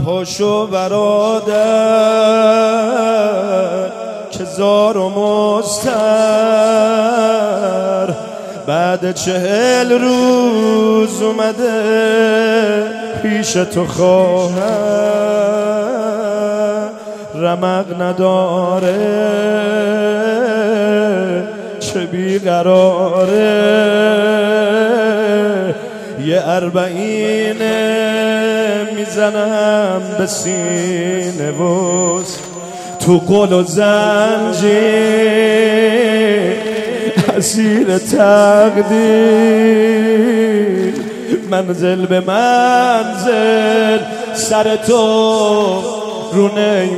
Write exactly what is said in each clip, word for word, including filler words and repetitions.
پاشو برادر که زار و مستر بعد چهل روز اومده پیش تو خواهر رمق نداره چه بیقراره یه اربعینه میزنم به سینه بوس تو قل و زنجیر اسیر تقدیر منزل به منزل سر تو رو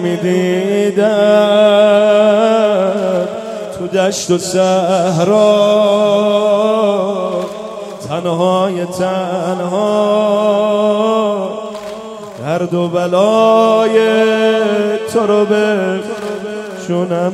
نمیدیدم تو دشت و صحرا تنهای تنها درد و بلای تو رو به جونم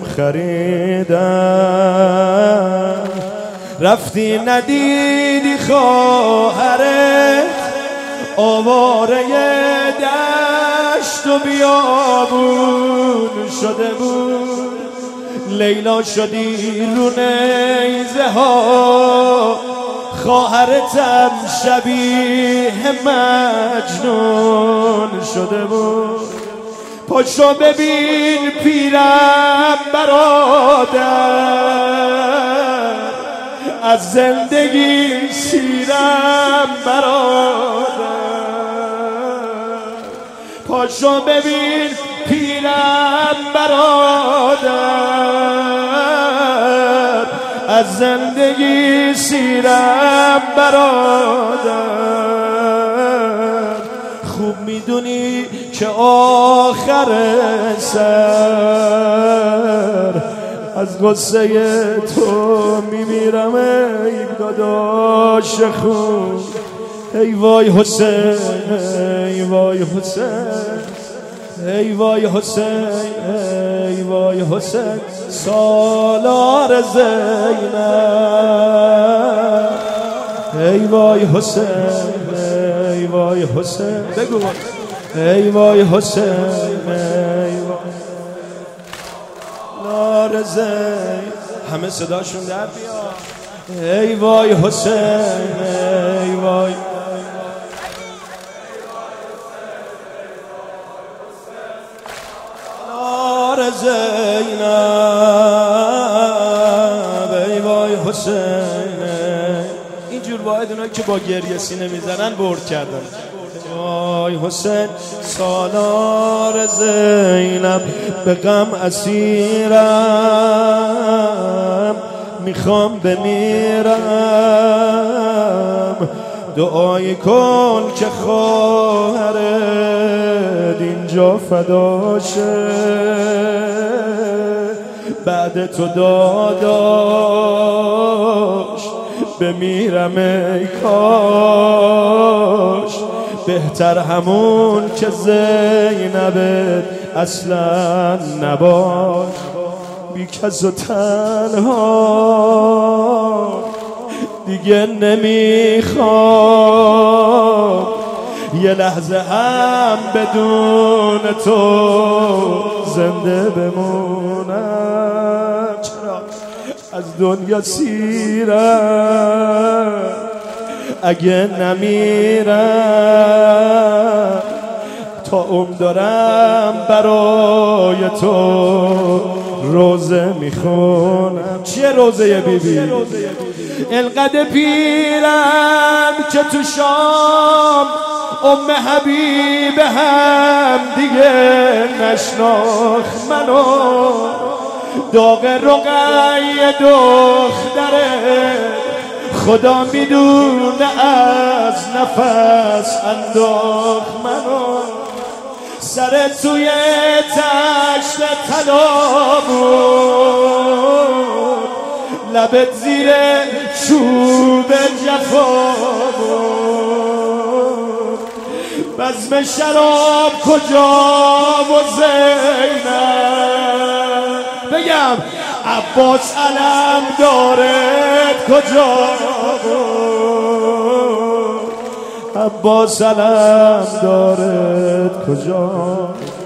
خریدم رفتی ندیدی خواهرت آواره دشت و بیابون شده بود لیلا شدی رو نیزه ها خواهرتم شبیه مجنون شده بود پاشو ببین پیرم برادر از زندگی سیرم برادر پاشو ببین پیرم برادر از زندگی سیرم برادر خوب میدونی که آخر سر از غصه تو میمیرم ای داداش خون ای وای حسین ای وای حسین ای وای حسین ای وای حسین سالار زینب ای وای حسین ای وای حسین بگو ای وای حسین ای وای سالار زینب همه صداشون در بیاد ای وای حسین ای وای زینب ای وای حسین اینجور باید اونایی که با گریه سینه میزنن برد کردن وای حسین سالار زینب به غم اسیرم میخوام بمیرم دعای کن که خواهرت اینجا فداشه بعد تو داداش بمیرم ای کاش بهتر همون که زینبت اصلا نباش بی کس و تنها دیگه نمیخوام یه لحظه هم بدون تو زنده بمونم چرا از دنیا سیرم اگه نمیرم تا عمر دارم برای تو روزه میخونم چیه روزه بی بی؟ انقدر پیرم که تو شام ام حبیب هم دیگه نشناخ منو داغ رقیه دختره خدا میدونه از نفس انداخ منو سر توی تشت طلا بود لبت زیر چوب جفا بود بزم شراب کجا و زینب بگم عباس علم دارد کجا بود عباس علم دارد کجا؟